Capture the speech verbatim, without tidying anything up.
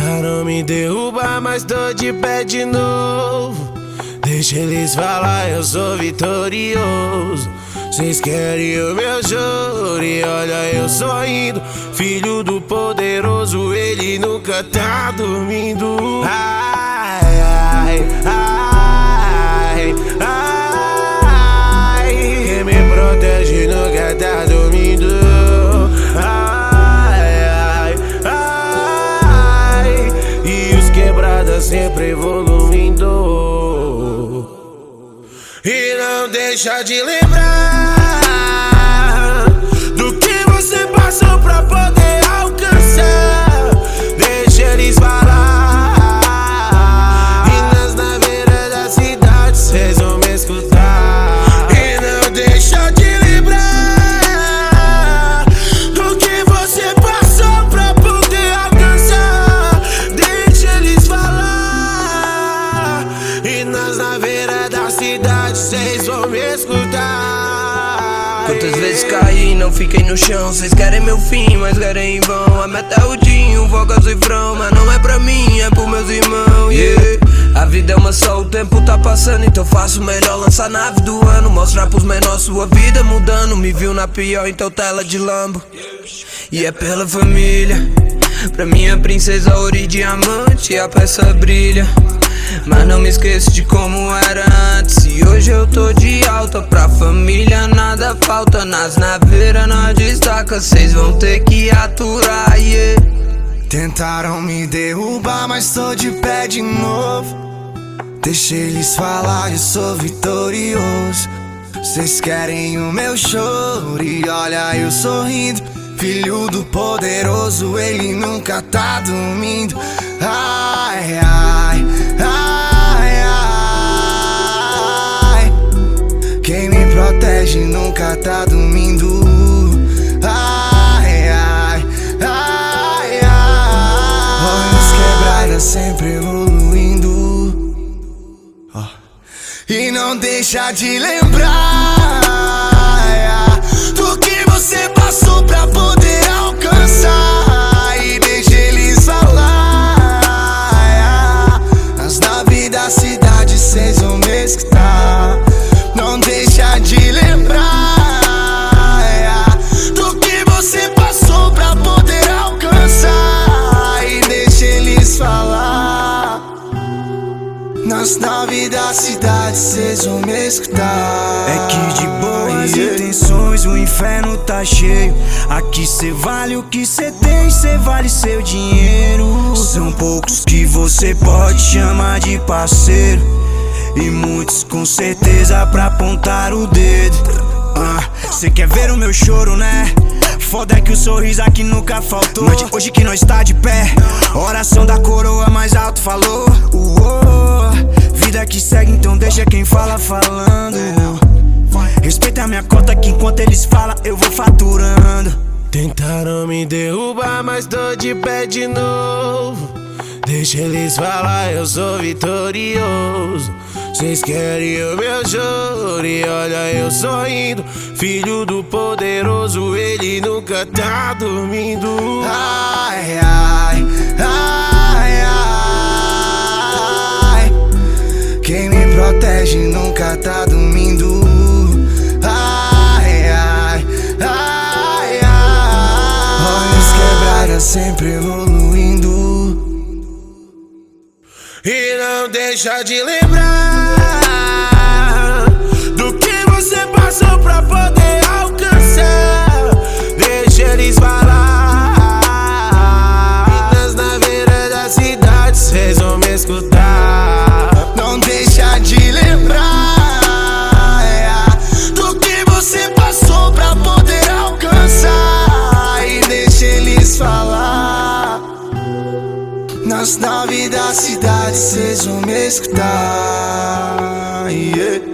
Tentaram me derrubar, mas tô de pé de novo. Deixa eles falar, eu sou vitorioso. Cês querem o meu choro e olha eu sorrindo. Filho do poderoso, ele nunca tá dormindo. Ai, ai, ai, ai. Quem me protege nunca tá dormindo. Ai, ai, ai. E os quebradas sempre evoluindo. E não deixa de lembrar do que você passou pra poder alcançar. Deixa eles falar. E nas naveiras da cidade cês vão me escutar. E não deixa de lembrar do que você passou pra poder alcançar. Deixa eles falar. E nas naveiras da cidade cês vão me escutar. Quantas vezes caí e não fiquei no chão. Cês querem meu fim, mas querem em vão. A meta é o dinho, foca cifrão. Mas não é pra mim, é pros meus irmãos, yeah. A vida é uma só, o tempo tá passando. Então faço melhor lançar nave do ano. Mostrar pros menores sua vida mudando. Me viu na pior, então tela de lambo. E é pela família. Pra minha princesa ouro e diamante, a peça brilha. Mas não me esqueço de como era antes. E hoje eu tô de alta, pra família nada falta. Nas naveiras nós destaca, cês vão ter que aturar, yeah. Tentaram me derrubar, mas tô de pé de novo. Deixa eles falar, eu sou vitorioso. Cês querem o meu choro e olha eu sorrindo. Filho do poderoso, ele nunca tá dormindo. Ai, ai, ai, ai. Quem me protege nunca tá dormindo. Ai, ai, ai, ai. Olhos quebradas sempre evoluindo. Oh. E não deixa de lembrar do que você passou pra poder alcançar. E deixa eles falar. Nas naves da cidade cês vão me escutar. Não deixa de lembrar do que você passou pra poder alcançar. E deixa eles falar. Nas naves da cidade cês vão me escutar. É que de boas intenções o inferno tá cheio. Aqui cê vale o que cê tem, cê vale seu dinheiro. São poucos que você pode chamar de parceiro, e muitos com certeza pra apontar o dedo. Ah, cê quer ver o meu choro, né? Foda é que o sorriso aqui nunca faltou. Noite hoje que nós tá de pé. Oração da coroa mais alto falou. Uou, vida que segue, então deixa quem fala falando. Respeita a minha cota que enquanto eles falam eu vou faturando. Tentaram me derrubar, mas tô de pé de novo. Deixa eles falar, eu sou vitorioso. Cês querem o meu choro e olha eu sorrindo. Filho do poderoso, ele nunca tá dormindo. Ai, ai, ai, ai. Quem me protege nunca tá dormindo. Ai, ai, ai, ai. Olhos quebradas sempre evoluindo. E não deixa de lembrar do que você passou pra poder alcançar. Deixa eles falar. E nas naveiras da cidade cês vão me escutar. Não deixa de lembrar do que você passou pra poder alcançar. E deixa eles falar. Nas naves da cidade cês vão me escutar, yeah.